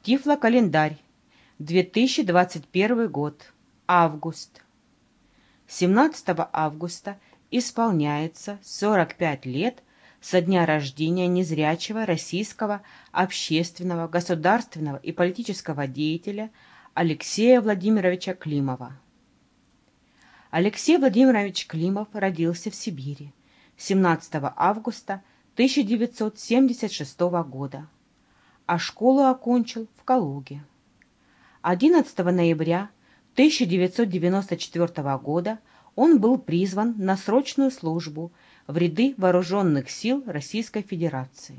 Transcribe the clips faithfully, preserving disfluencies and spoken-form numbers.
Тифлокалендарь. две тысячи двадцать первый год. Август. семнадцатого августа исполняется сорок пять лет со дня рождения незрячего российского общественного, государственного и политического деятеля Алексея Владимировича Климова. Алексей Владимирович Климов родился в Сибири семнадцатого августа тысяча девятьсот семьдесят шестого года, а школу окончил в Калуге. одиннадцатого ноября тысяча девятьсот девяносто четвёртого года он был призван на срочную службу в ряды вооруженных сил Российской Федерации.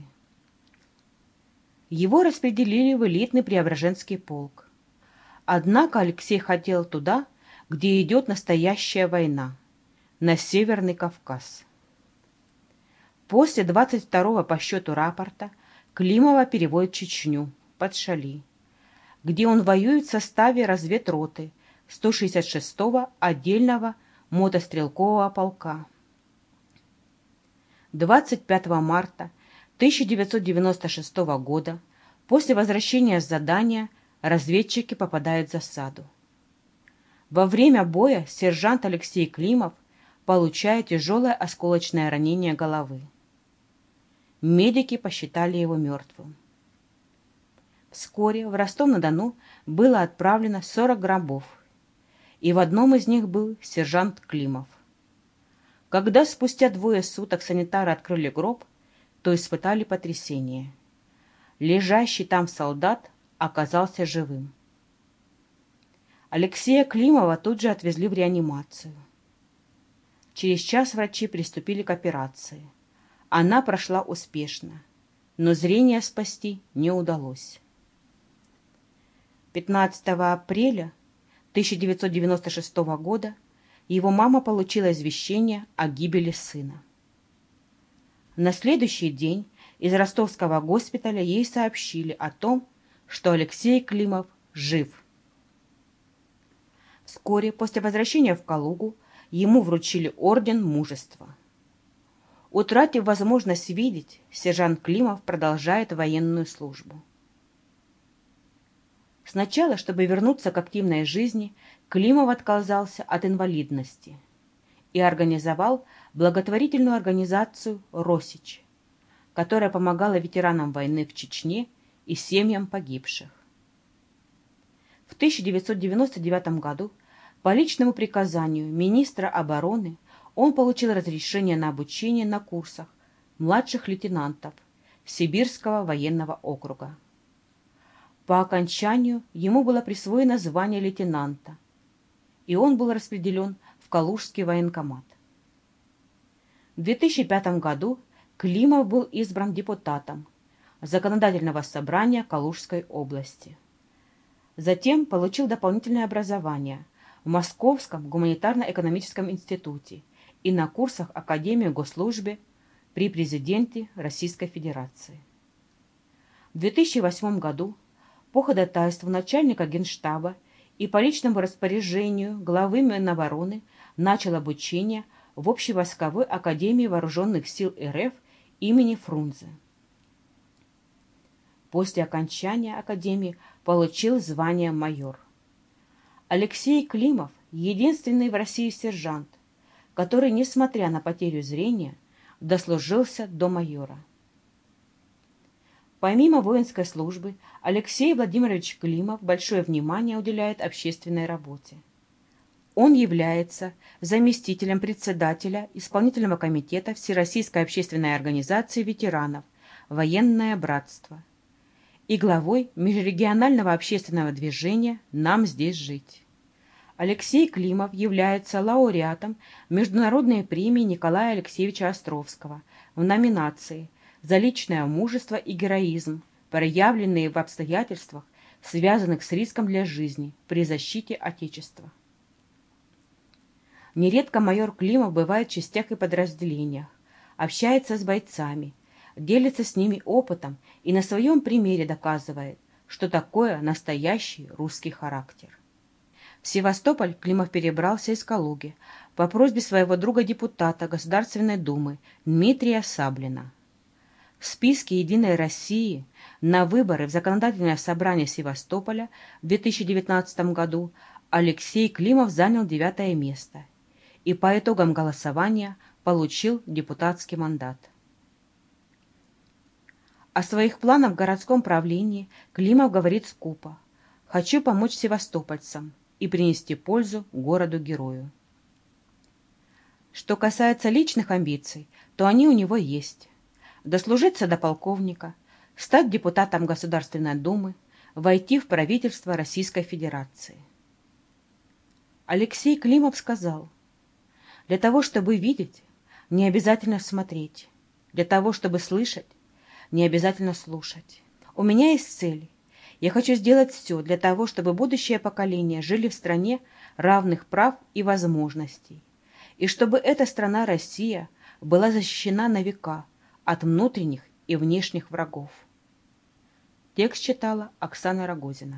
Его распределили в элитный Преображенский полк. Однако Алексей хотел туда, где идет настоящая война, на Северный Кавказ. После двадцать второго по счету рапорта Климова переводят в Чечню, под Шали, где он воюет в составе разведроты сто шестьдесят шестого отдельного мотострелкового полка. двадцать пятого марта тысяча девятьсот девяносто шестого года после возвращения с задания разведчики попадают в засаду. Во время боя сержант Алексей Климов получает тяжелое осколочное ранение головы. Медики посчитали его мертвым. Вскоре в Ростов-на-Дону было отправлено сорок гробов, и в одном из них был сержант Климов. Когда спустя двое суток санитары открыли гроб, то испытали потрясение. Лежащий там солдат оказался живым. Алексея Климова тут же отвезли в реанимацию. Через час врачи приступили к операции. Она прошла успешно, но зрение спасти не удалось. пятнадцатого апреля тысяча девятьсот девяносто шестого года его мама получила извещение о гибели сына. На следующий день из ростовского госпиталя ей сообщили о том, что Алексей Климов жив. Вскоре после возвращения в Калугу ему вручили орден Мужества. Утратив возможность видеть, сержант Климов продолжает военную службу. Сначала, чтобы вернуться к активной жизни, Климов отказался от инвалидности и организовал благотворительную организацию «Росич», которая помогала ветеранам войны в Чечне и семьям погибших. В тысяча девятьсот девяносто девятом году по личному приказанию министра обороны он получил разрешение на обучение на курсах младших лейтенантов Сибирского военного округа. По окончанию ему было присвоено звание лейтенанта, и он был распределен в Калужский военкомат. В две тысячи пятом году Климов был избран депутатом Законодательного собрания Калужской области. Затем получил дополнительное образование в Московском гуманитарно-экономическом институте и на курсах Академии госслужбы при президенте Российской Федерации. В две тысячи восьмом году по ходатайству начальника Генштаба и по личному распоряжению главы Минобороны начал обучение в Общевойсковой академии вооруженных сил РФ имени Фрунзе. После окончания академии получил звание майор. Алексей Климов – единственный в России сержант, который, несмотря на потерю зрения, дослужился до майора. Помимо воинской службы, Алексей Владимирович Климов большое внимание уделяет общественной работе. Он является заместителем председателя исполнительного комитета Всероссийской общественной организации ветеранов «Военное братство» и главой межрегионального общественного движения «Нам здесь жить». Алексей Климов является лауреатом Международной премии Николая Алексеевича Островского в номинации «За личное мужество и героизм, проявленные в обстоятельствах, связанных с риском для жизни при защите Отечества». Нередко майор Климов бывает в частях и подразделениях, общается с бойцами, делится с ними опытом и на своем примере доказывает, что такое настоящий русский характер. В Севастополь Климов перебрался из Калуги по просьбе своего друга-депутата Государственной Думы Дмитрия Саблина. В списке «Единой России» на выборы в Законодательное собрание Севастополя в две тысячи девятнадцатом году Алексей Климов занял девятое место и по итогам голосования получил депутатский мандат. О своих планах в городском правлении Климов говорит скупо: «Хочу помочь севастопольцам и принести пользу городу-герою». Что касается личных амбиций, то они у него есть. Дослужиться до полковника, стать депутатом Государственной Думы, войти в правительство Российской Федерации. Алексей Климов сказал: «Для того, чтобы видеть, не обязательно смотреть. Для того, чтобы слышать, не обязательно слушать. У меня есть цель. Я хочу сделать все для того, чтобы будущее поколение жили в стране равных прав и возможностей, и чтобы эта страна Россия была защищена на века от внутренних и внешних врагов». Текст читала Оксана Рогозина.